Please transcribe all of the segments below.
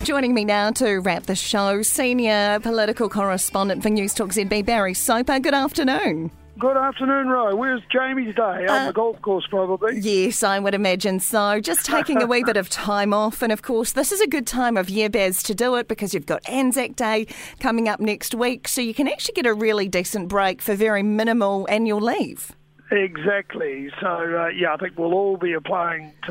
Joining me now to wrap the show, senior political correspondent for Newstalk ZB, Barry Soper. Good afternoon. Good afternoon, Ro. Where's Jamie's day? On the golf course, probably. Yes, I would imagine so. Just taking a wee bit of time off. And, of course, this is a good time of year, Baz, to do it because you've got Anzac Day coming up next week. So you can actually get a really decent break for very minimal annual leave. Exactly. So, I think we'll all be applying to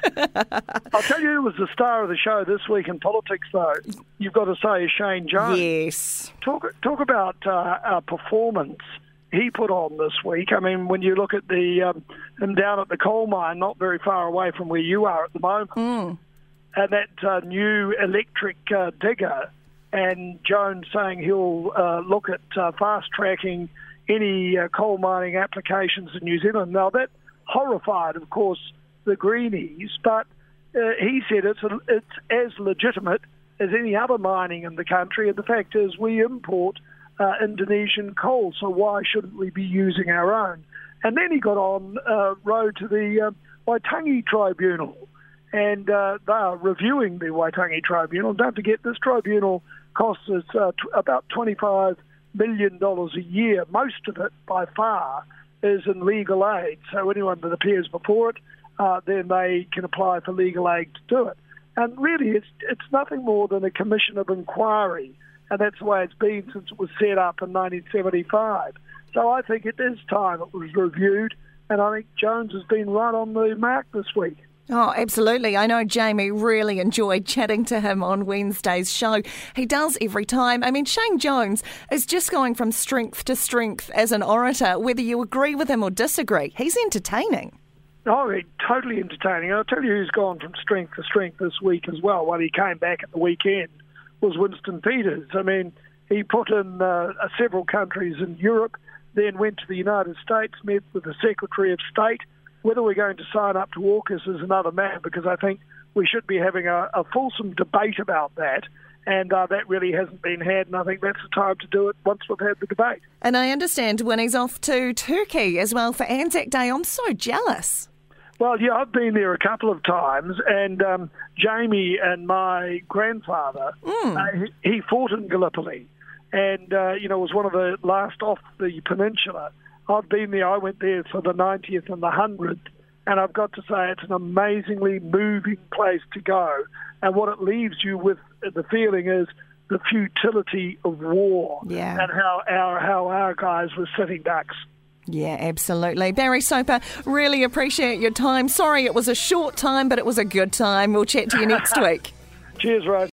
that. I'll tell you who was the star of the show this week in politics, though. You've got to say Shane Jones. Yes. Talk about our performance he put on this week. I mean, when you look at him down at the coal mine, not very far away from where you are at the moment, and that new electric digger, and Jones saying he'll look at fast-tracking any coal mining applications in New Zealand. Now, that horrified, of course, the Greenies, but he said it's as legitimate as any other mining in the country, and the fact is we import Indonesian coal, so why shouldn't we be using our own? And then he got on road to the Waitangi Tribunal, and they are reviewing the Waitangi Tribunal. Don't forget, this tribunal costs us about $25 million a year. Most of it, by far, is in legal aid. So anyone that appears before it, then they can apply for legal aid to do it. And really, it's nothing more than a commission of inquiry, and that's the way it's been since it was set up in 1975. So I think it is time it was reviewed, and I think Jones has been right on the mark this week. Oh, absolutely. I know Jamie really enjoyed chatting to him on Wednesday's show. He does every time. I mean, Shane Jones is just going from strength to strength as an orator, whether you agree with him or disagree. He's entertaining. Oh, totally entertaining. I'll tell you who's gone from strength to strength this week as well. When he came back at the weekend was Winston Peters. I mean, he put in several countries in Europe, then went to the United States, met with the Secretary of State. Whether we're going to sign up to AUKUS is another matter, because I think we should be having a fulsome debate about that, and that really hasn't been had, and I think that's the time to do it once we've had the debate. And I understand when he's off to Turkey as well for Anzac Day. I'm so jealous. Well, yeah, I've been there a couple of times, and Jamie and my grandfather, he fought in Gallipoli, and, was one of the last off the peninsula. I've been there. I went there for the 90th and the 100th, and I've got to say it's an amazingly moving place to go. And what it leaves you with, the feeling is the futility of war, and how our guys were sitting ducks. Yeah, absolutely. Barry Soper, really appreciate your time. Sorry it was a short time, but it was a good time. We'll chat to you next week. Cheers, Rose.